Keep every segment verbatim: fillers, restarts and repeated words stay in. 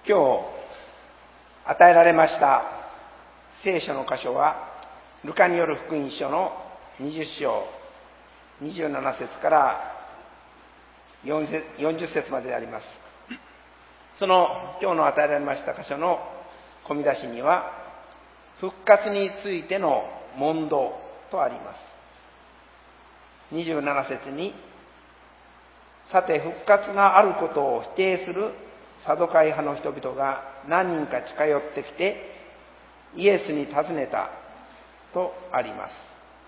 今日与えられました聖書の箇所はルカによる福音書のにじゅっ章にじゅうなな節からよんじゅっ節までであります。その今日の与えられました箇所の込み出しには復活についての問答とあります。にじゅうなな節に、さて復活があることを否定するサドカイ派の人々が何人か近寄ってきてイエスに尋ねたとあります。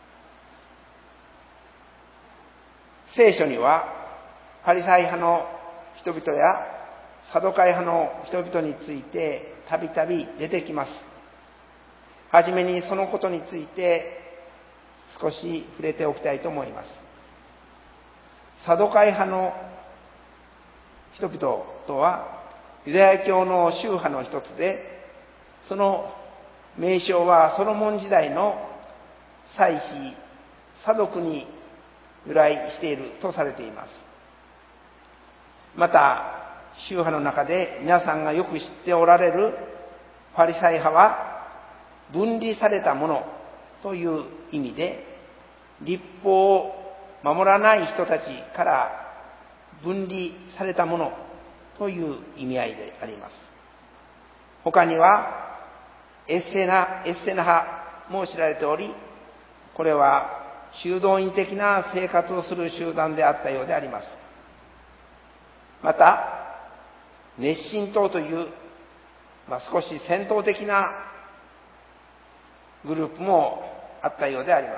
聖書にはパリサイ派の人々やサドカイ派の人々についてたびたび出てきます。はじめにそのことについて少し触れておきたいと思います。サドカイ派の人々とはユダヤ教の宗派の一つで、その名称はソロモン時代の祭司サドクに由来しているとされています。また宗派の中で皆さんがよく知っておられるパリサイ派は分離されたものという意味で、律法を守らない人たちから分離されたものという意味合いであります。他にはエッセナ、エッセナ派も知られており、これは修道院的な生活をする集団であったようであります。また熱心党という、まあ、少し戦闘的なグループもあったようであります。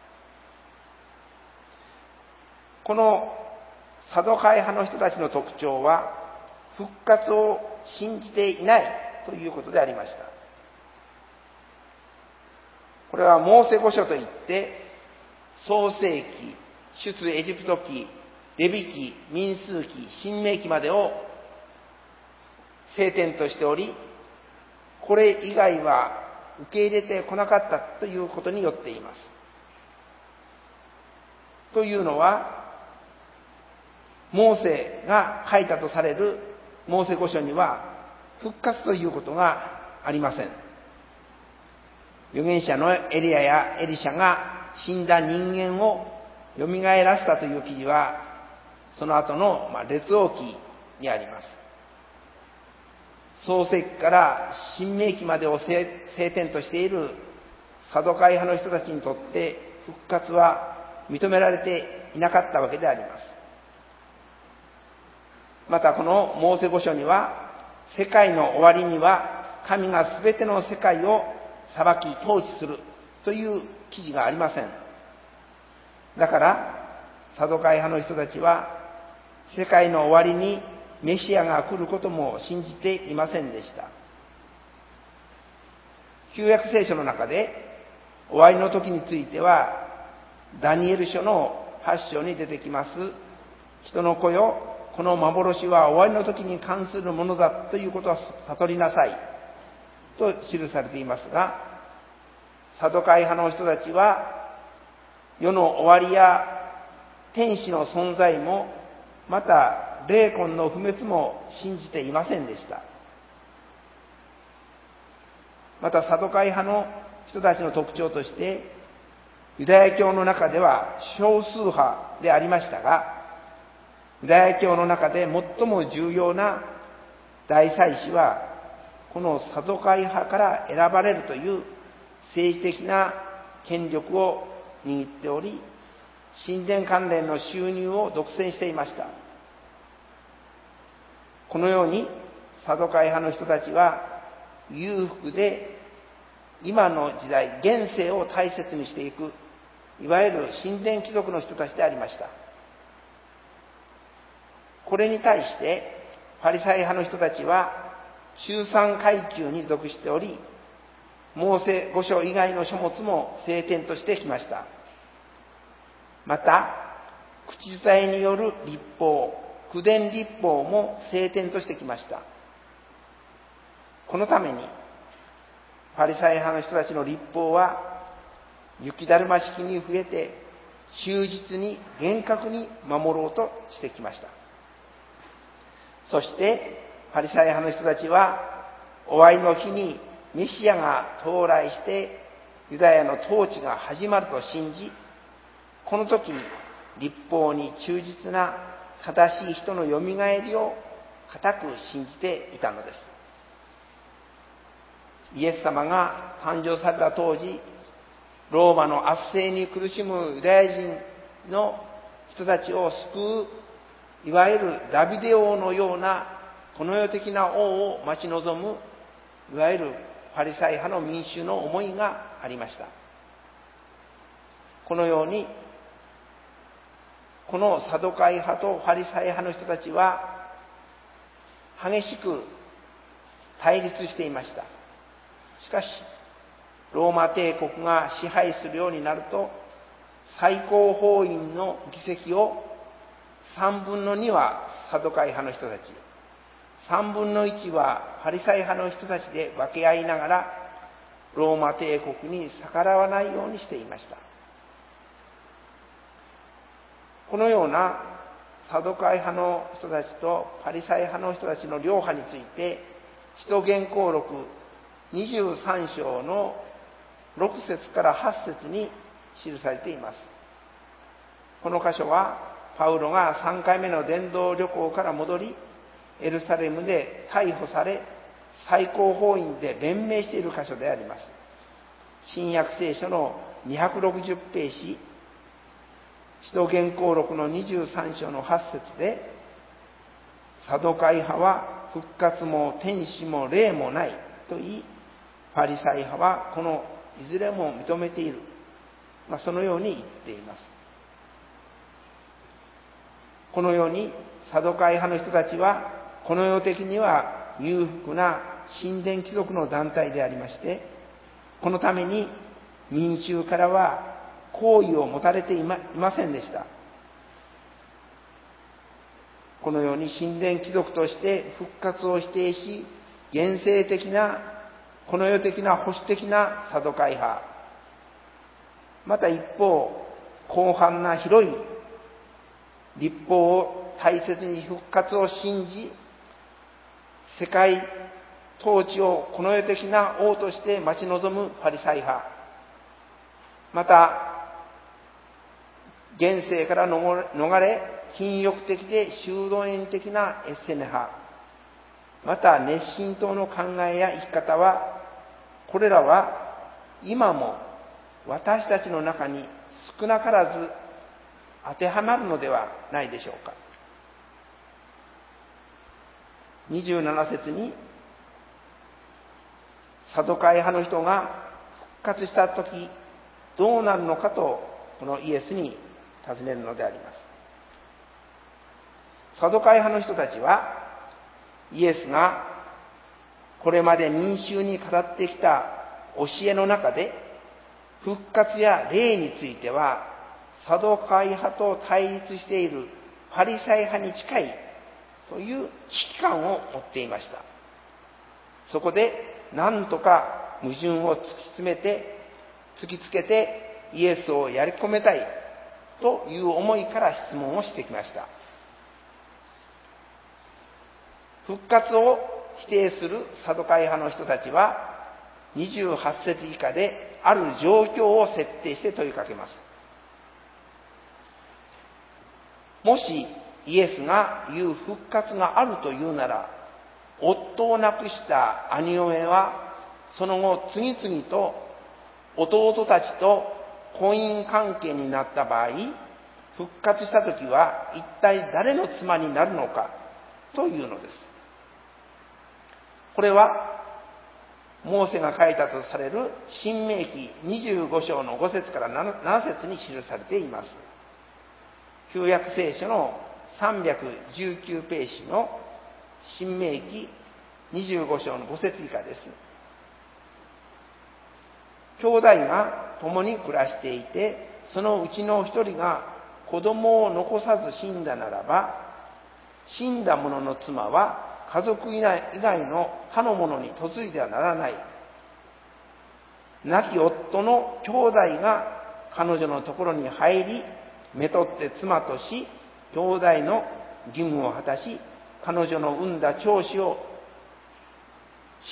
このサドカイ派の人たちの特徴は復活を信じていないということでありました。これはモーセ五書といって創世記、出エジプト記、レビ記、民数記、申命記までを聖典としており、これ以外は受け入れてこなかったということによっています。というのは、モーセが書いたとされるモーセ五書には復活ということがありません。預言者のエリアやエリシャが死んだ人間を蘇らせたという記事はその後の列王記にあります。創世記から申命記までを聖典としているサドカイ派の人たちにとって復活は認められていなかったわけであります。またこのモーセ五書には、世界の終わりには神がすべての世界を裁き統治するという記事がありません。だからサドカイ派の人たちは世界の終わりにメシアが来ることも信じていませんでした。旧約聖書の中で終わりの時についてはダニエル書のはち章に出てきます。人の子よ、この幻は終わりの時に関するものだということを悟りなさいと記されていますが、サドカイ派の人たちは世の終わりや天使の存在もまた霊魂の不滅も信じていませんでした。またサドカイ派の人たちの特徴として、ユダヤ教の中では少数派でありましたが、ユダヤ教の中で最も重要な大祭司はこのサドカイ派から選ばれるという政治的な権力を握っており、神殿関連の収入を独占していました。このようにサドカイ派の人たちは裕福で今の時代現世を大切にしていく、いわゆる神殿貴族の人たちでありました。これに対してパリサイ派の人たちは中産階級に属しており、モーセ五書以外の書物も聖典としてきました。また口伝えによる律法、口伝律法も聖典としてきました。このためにパリサイ派の人たちの律法は雪だるま式に増えて忠実に厳格に守ろうとしてきました。そしてパリサイ派の人たちは、終わりの日にメシアが到来して、ユダヤの統治が始まると信じ、この時、律法に忠実な正しい人のよみがえりを固く信じていたのです。イエス様が誕生された当時、ローマの圧政に苦しむユダヤ人の人たちを救う、いわゆるダビデ王のようなこの世的な王を待ち望む、いわゆるパリサイ派の民衆の思いがありました。このように、このサドカイ派とパリサイ派の人たちは激しく対立していました。しかし、ローマ帝国が支配するようになると、最高法院の議席をさんぶんのにはサドカイ派の人たち、さんぶんのいちはパリサイ派の人たちで分け合いながら、ローマ帝国に逆らわないようにしていました。このようなサドカイ派の人たちとパリサイ派の人たちの両派について、使徒言行録にじゅうさん章のろく節からはち節に記されています。この箇所はパウロがさんかいめの伝道旅行から戻り、エルサレムで逮捕され、最高法院で弁明している箇所であります。新約聖書のにひゃくろくじゅうページ、使徒言行録のにじゅうさん章のはち節で、サドカイ派は復活も天使も霊もないと言い、パリサイ派はこのいずれも認めている、まあ、そのように言っています。このようにサドカイ派の人たちはこの世的には裕福な神殿貴族の団体でありまして、このために民衆からは好意を持たれてい ま, いませんでした。このように神殿貴族として復活を否定し、現世的なこの世的な保守的なサドカイ派、また一方広範な広い律法を大切に復活を信じ、世界統治をこの世的な王として待ち望むパリサイ派、また現世から逃れ禁欲的で修道院的なエッセネ派、また熱心党の考えや生き方は、これらは今も私たちの中に少なからず当てはまるのではないでしょうか。にじゅうなな節に、サドカイ派の人が復活したときどうなるのかと、このイエスに尋ねるのであります。サドカイ派の人たちは、イエスがこれまで民衆に語ってきた教えの中で、復活や霊についてはサドカイ派と対立しているパリサイ派に近いという危機感を持っていました。そこで何とか矛盾を突き詰めて突きつけてイエスをやり込めたいという思いから質問をしてきました。復活を否定するサドカイ派の人たちはにじゅうはち節以下である状況を設定して問いかけます。もしイエスが言う復活があるというなら、夫を亡くした兄嫁はその後次々と弟たちと婚姻関係になった場合、復活したときは一体誰の妻になるのかというのです。これはモーセが書いたとされる申命記にじゅうご章のご節からなな節に記されています。旧約聖書のさんびゃくじゅうきゅうページの申命記にじゅうご章のご節以下です。兄弟が共に暮らしていて、そのうちの一人が子供を残さず死んだならば、死んだ者の妻は家族以外の他の者に嫁いではならない。亡き夫の兄弟が彼女のところに入り、めとって妻とし、兄弟の義務を果たし、彼女の産んだ長子を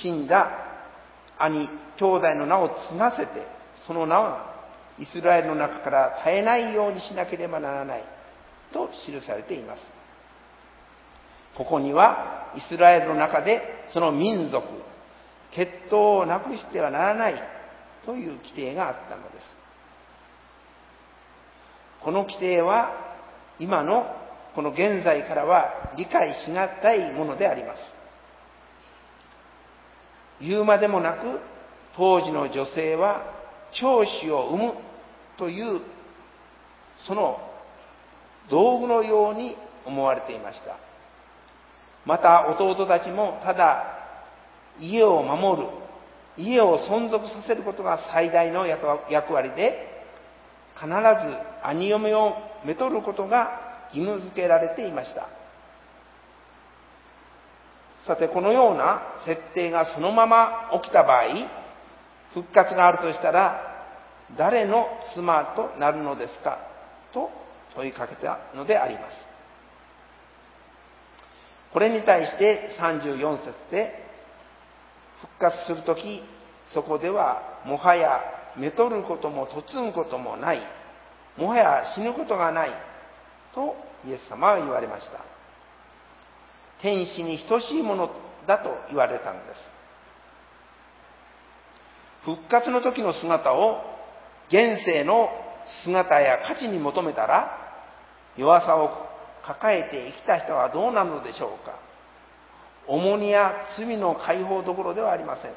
死んだ兄、兄弟の名を継がせて、その名はイスラエルの中から絶えないようにしなければならないと記されています。ここにはイスラエルの中でその民族、血統をなくしてはならないという規定があったのです。この規定は今のこの現在からは理解しがたいものであります。言うまでもなく、当時の女性は長子を産むというその道具のように思われていました。また弟たちもただ家を守る、家を存続させることが最大の役割で、必ず兄嫁をめとることが義務付けられていました。さて、このような設定がそのまま起きた場合、復活があるとしたら誰の妻となるのですかと問いかけたのであります。これに対してさんじゅうよん節で、復活するとき、そこではもはやめとることも嫁ぐこともない、もはや死ぬことがないとイエス様は言われました。天使に等しいものだと言われたのです。復活の時の姿を現世の姿や価値に求めたら、弱さを抱えて生きた人はどうなるのでしょうか。重荷や罪の解放どころではありません。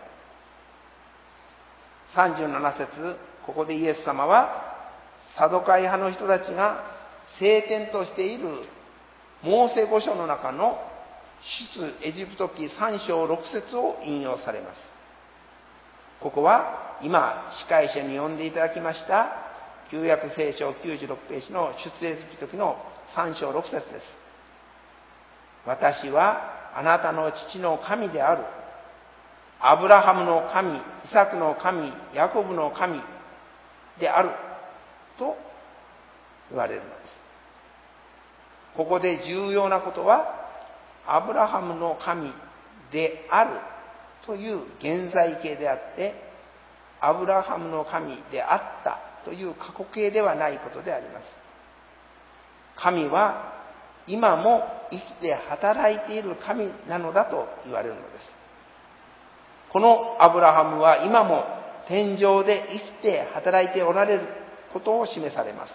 さんじゅうなな節、ここでイエス様はサドカイ派の人たちが聖典としているモーセ五書の中の出エジプト記さん章ろく節を引用されます。ここは今司会者に読んでいただきました旧約聖書きゅうじゅうろくページの出エジプト記のさん章ろく節です。私はあなたの父の神である。アブラハムの神、イサクの神、ヤコブの神であると言われるのです。ここで重要なことは、アブラハムの神であるという現在形であって、アブラハムの神であったという過去形ではないことであります。神は今も生きて働いている神なのだと言われるのです。このアブラハムは今も天上で生きて働いておられることを示されます。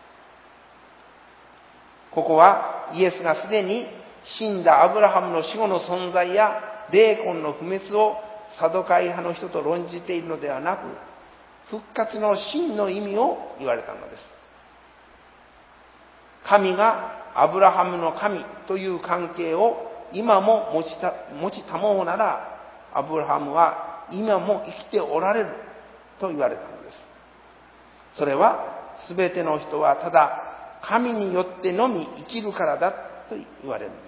ここはイエスがすでに死んだアブラハムの死後の存在や霊魂の不滅をサドカイ派の人と論じているのではなく、復活の真の意味を言われたのです。神がアブラハムの神という関係を今も持ちた、持ちたもうなら、アブラハムは今も生きておられると言われたのです。それはすべての人はただ神によってのみ生きるからだと言われるのです。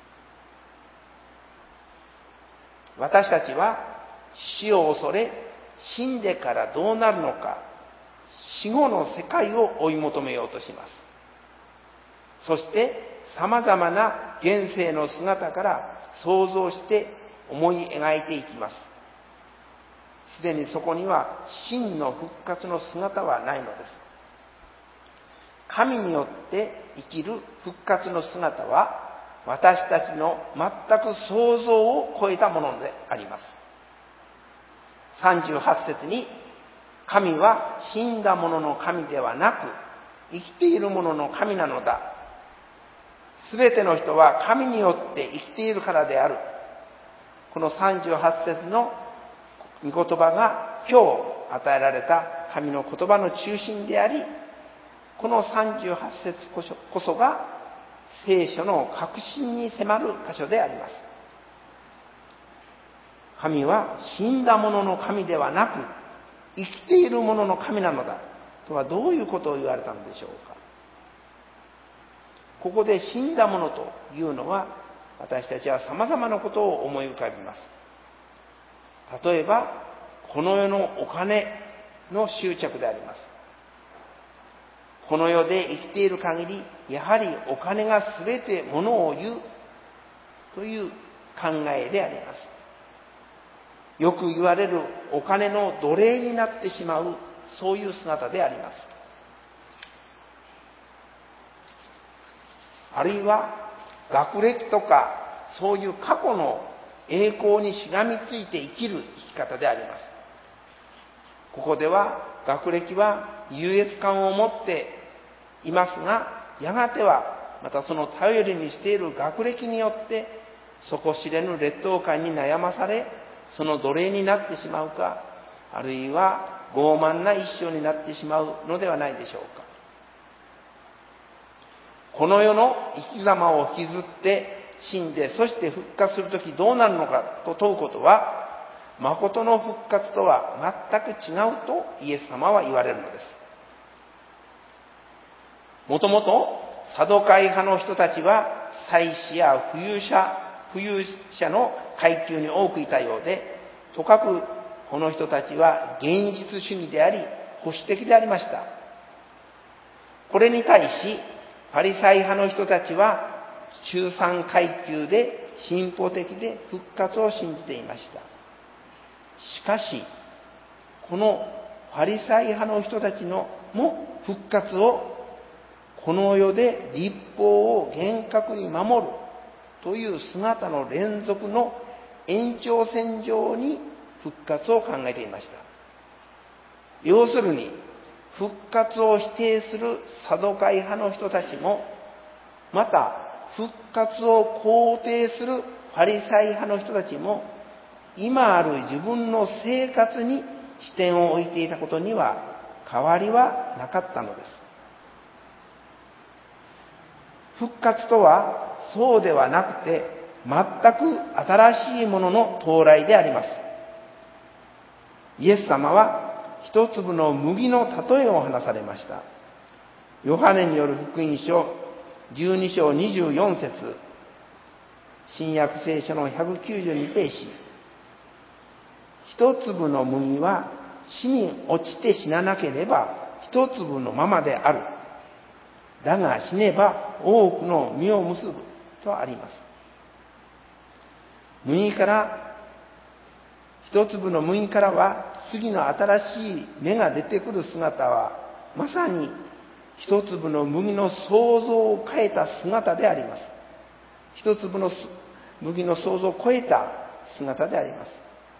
私たちは死を恐れ、死んでからどうなるのか、死後の世界を追い求めようとします。そして様々な現世の姿から想像して思い描いていきます。すでにそこには真の復活の姿はないのです。神によって生きる復活の姿は私たちの全く想像を超えたものであります。さんじゅうはち節に、神は死んだ者の神ではなく生きている者の神なのだ。すべての人は神によって生きているからである。このさんじゅうはち節の御言葉が今日与えられた神の言葉の中心であり、このさんじゅうはち節こそ、こそが聖書の核心に迫る箇所であります。神は死んだ者の神ではなく生きている者の神なのだとはどういうことを言われたのでしょうか。ここで死んだ者というのは、私たちは様々なことを思い浮かびます。例えばこの世のお金の執着であります。この世で生きている限り、やはりお金が全てものを言うという考えであります。 よく言われるお金の奴隷になってしまう、そういう姿であります。あるいは学歴とかそういう過去の栄光にしがみついて生きる生き方であります。ここでは学歴は優越感を持っていますが、やがてはまたその頼りにしている学歴によって底知れぬ劣等感に悩まされ、その奴隷になってしまうか、あるいは傲慢な一生になってしまうのではないでしょうか。この世の生き様を引きずって死んで、そして復活するときどうなるのかと問うことは、誠の復活とは全く違うとイエス様は言われるのです。もともとサドカイ派の人たちは祭司や富裕者、富裕者の階級に多くいたようで、とかくこの人たちは現実主義であり保守的でありました。これに対しパリサイ派の人たちは中産階級で進歩的で復活を信じていました。しかしこのパリサイ派の人たちのも復活をこの世で律法を厳格に守るという姿の連続の延長線上に復活を考えていました。要するに復活を否定するサドカイ派の人たちも、また復活を肯定するパリサイ派の人たちも、今ある自分の生活に視点を置いていたことには変わりはなかったのです。復活とはそうではなくて、全く新しいものの到来であります。イエス様は一粒の麦の例えを話されました。ヨハネによる福音書じゅうに章にじゅうよん節、新約聖書のひゃくきゅうじゅうにページ。一粒の麦は地に落ちて死ななければ一粒のままである。だが死ねば多くの実を結ぶとあります。麦から、一粒の麦からは次の新しい芽が出てくる姿は、まさに一粒の麦の想像を変えた姿であります。一粒の麦の想像を超えた姿であります。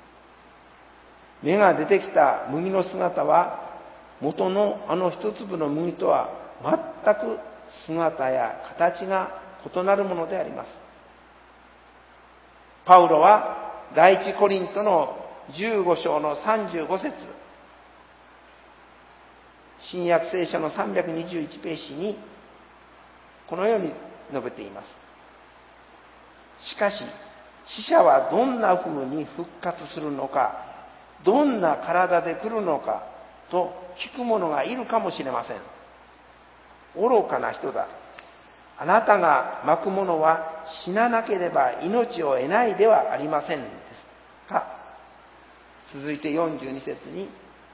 芽が出てきた麦の姿は、元のあの一粒の麦とは全く姿や形が異なるものであります。パウロは第一コリントのじゅうご章のさんじゅうご節、新約聖書のさんびゃくにじゅういちページにこのように述べています。しかし死者はどんな風に復活するのか、どんな体で来るのかと聞く者がいるかもしれません。愚かな人だ。あなたがまくものは死ななければ命を得ないではありませんですか。続いてよんじゅうに節に、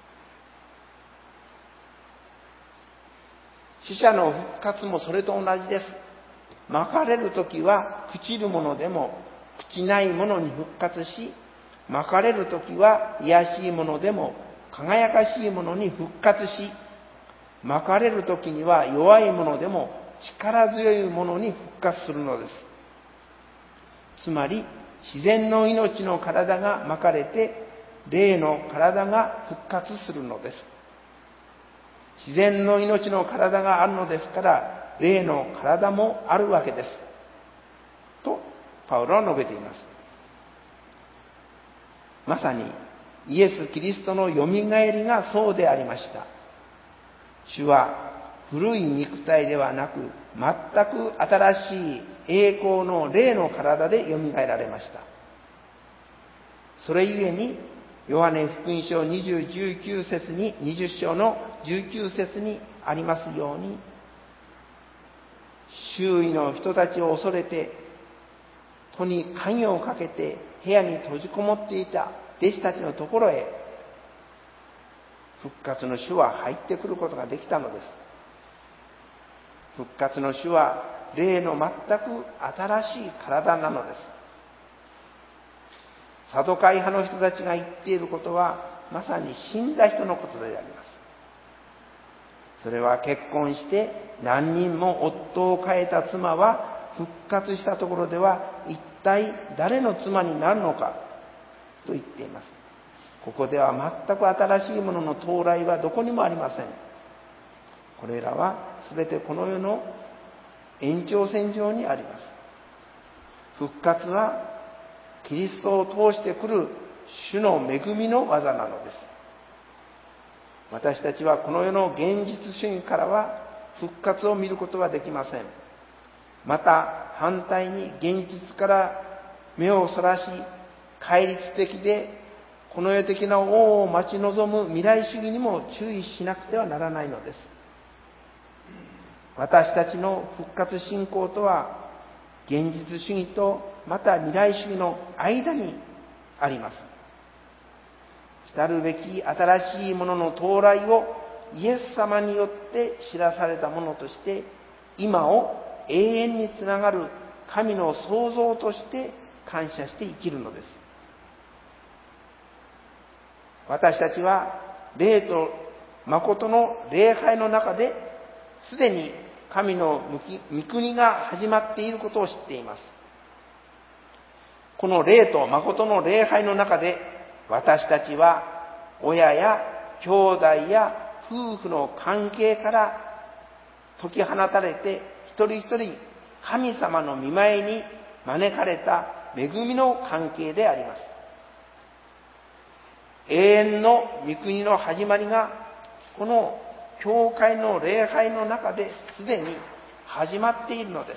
死者の復活もそれと同じです。まかれるときは朽ちるものでも朽ちないものに復活し、まかれるときは卑しいものでも輝かしいものに復活し、まかれるときには弱いものでも力強いものに復活するのです。つまり自然の命の体がまかれて霊の体が復活するのです。自然の命の体があるのですから、霊の体もあるわけですとパウロは述べています。まさにイエス・キリストのよみがえりがそうでありました。主は古い肉体ではなく、全く新しい栄光の霊の体でよみがえられました。それゆえにヨハネ福音書にじゅう、じゅうきゅう節に、にじゅう章のじゅうきゅう節にありますように、周囲の人たちを恐れて戸に鍵をかけて部屋に閉じこもっていた弟子たちのところへ復活の主は入ってくることができたのです。復活の主は霊の全く新しい体なのです。 サドカイ派の人たちが言っていることはまさに死んだ人のことであります。それは結婚して何人も夫を変えた妻は復活したところでは一体誰の妻になるのかと言っています。ここでは全く新しいものの到来はどこにもありません。これらはすべてこの世の延長線上にあります。復活はキリストを通してくる主の恵みの技なのです。私たちはこの世の現実主義からは復活を見ることはできません。また反対に現実から目をそらし、戒律的でこの世的な王を待ち望む未来主義にも注意しなくてはならないのです。私たちの復活信仰とは現実主義とまた未来主義の間にあります。来るべき新しいものの到来をイエス様によって知らされたものとして今を永遠につながる神の創造として感謝して生きるのです。私たちは霊と誠の礼拝の中ですでに神の御国が始まっていることを知っています。この霊と誠の礼拝の中で私たちは親や兄弟や夫婦の関係から解き放たれて一人一人神様の御前に招かれた恵みの関係であります。永遠の御国の始まりがこの教会の礼拝の中ですでに始まっているのです。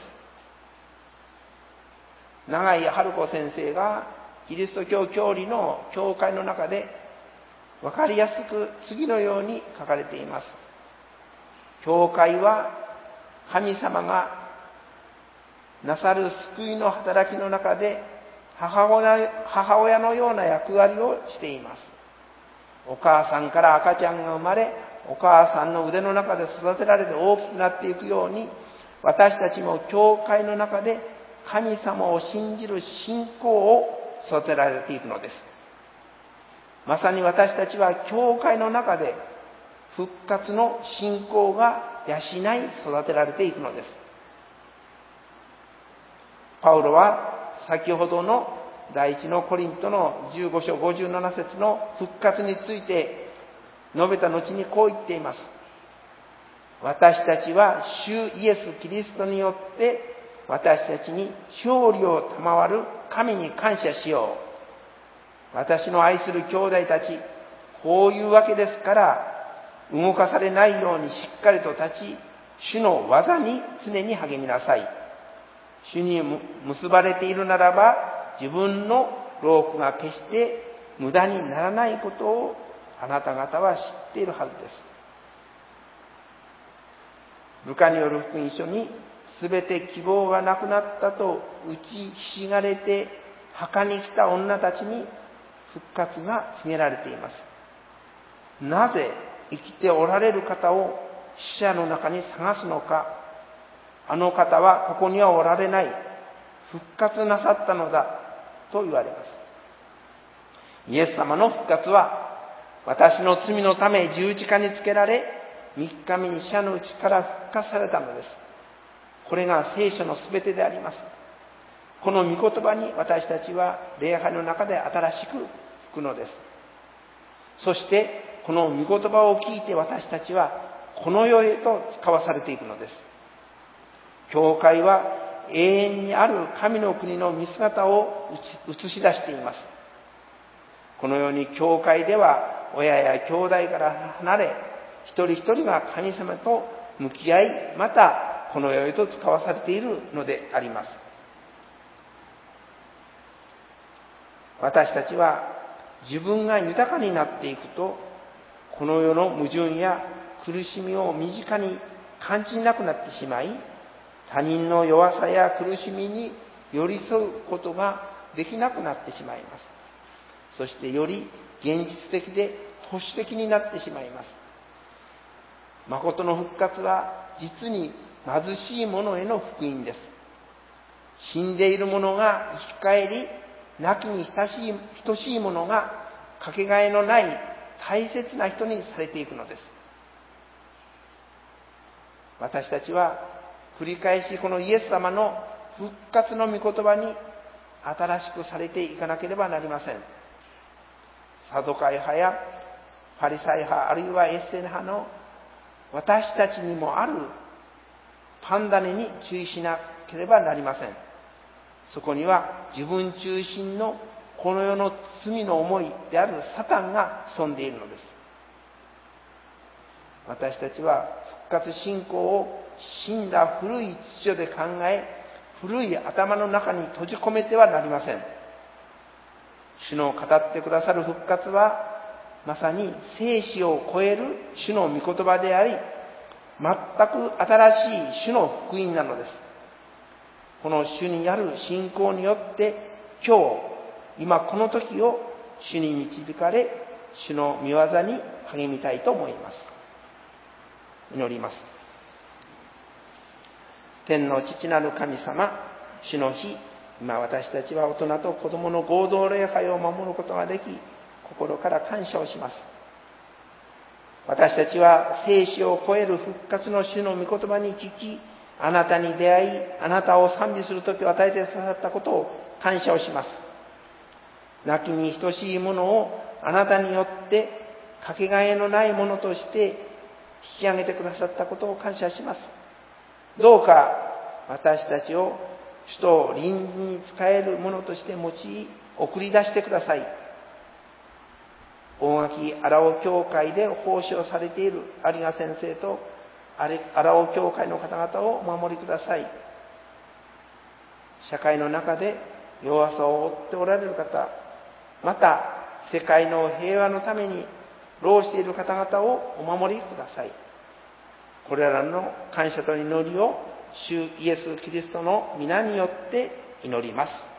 永井春子先生がキリスト教教理の教会の中で分かりやすく次のように書かれています。教会は神様がなさる救いの働きの中で母親、母親のような役割をしています。お母さんから赤ちゃんが生まれ、お母さんの腕の中で育てられて大きくなっていくように、私たちも教会の中で神様を信じる信仰を育てられていくのです。まさに私たちは教会の中で復活の信仰が養い育てられていくのです。パウロは先ほどの第一のコリントのじゅうご章ごじゅうなな節の復活について述べた後にこう言っています。私たちは主イエス・キリストによって私たちに勝利を賜る神に感謝しよう。私の愛する兄弟たち、こういうわけですから動かされないようにしっかりと立ち、主の技に常に励みなさい。主に結ばれているならば自分の労苦が決して無駄にならないことをあなた方は知っているはずです。ルカによる福音書にすべて希望がなくなったと打ちひしがれて墓に来た女たちに復活が告げられています。なぜ生きておられる方を死者の中に探すのか。あの方はここにはおられない。復活なさったのだと言われます。イエス様の復活は私の罪のため十字架につけられ三日目に死者のうちから復活されたのです。これが聖書のすべてであります。この御言葉に私たちは礼拝の中で新しく吹くのです。そしてこの御言葉を聞いて私たちはこの世へと使わされていくのです。教会は永遠にある神の国の見姿を映し出しています。このように教会では親や兄弟から離れ、一人一人が神様と向き合い、またこの世へと使わされているのであります。私たちは自分が豊かになっていくと、この世の矛盾や苦しみを身近に感じなくなってしまい、他人の弱さや苦しみに寄り添うことができなくなってしまいます。そしてより現実的で保守的になってしまいます。誠の復活は実に貧しい者への福音です。死んでいる者が生き返り、 亡きに親しい、等しいものがかけがえのない大切な人にされていくのです。私たちは繰り返しこのイエス様の復活の御言葉に新しくされていかなければなりません。サドカイ派やパリサイ派、あるいはエッセン派の私たちにもあるパンダネに注意しなければなりません。そこには自分中心のこの世の罪の思いであるサタンが潜んでいるのです。私たちは復活信仰を死んだ古い秩序で考え、古い頭の中に閉じ込めてはなりません。主の語ってくださる復活はまさに生死を超える主の御言葉であり、全く新しい主の福音なのです。この主にある信仰によって今日、今この時を主に導かれ、主の御業に励みたいと思います。祈ります。天の父なる神様、主の日、今私たちは大人と子供の合同礼拝を守ることができ、心から感謝をします。私たちは生死を超える復活の主の御言葉に聞き、あなたに出会い、あなたを賛美するときを与えてくださったことを感謝をします。亡きに等しいものをあなたによってかけがえのないものとして引き上げてくださったことを感謝します。どうか私たちを主と隣人に仕えるものとして用い、送り出してください。大垣荒尾教会で奉仕をされている有賀先生と荒尾教会の方々をお守りください。社会の中で弱さを負っておられる方、また世界の平和のために労している方々をお守りください。これらの感謝と祈りを主イエス・キリストの皆によって祈ります。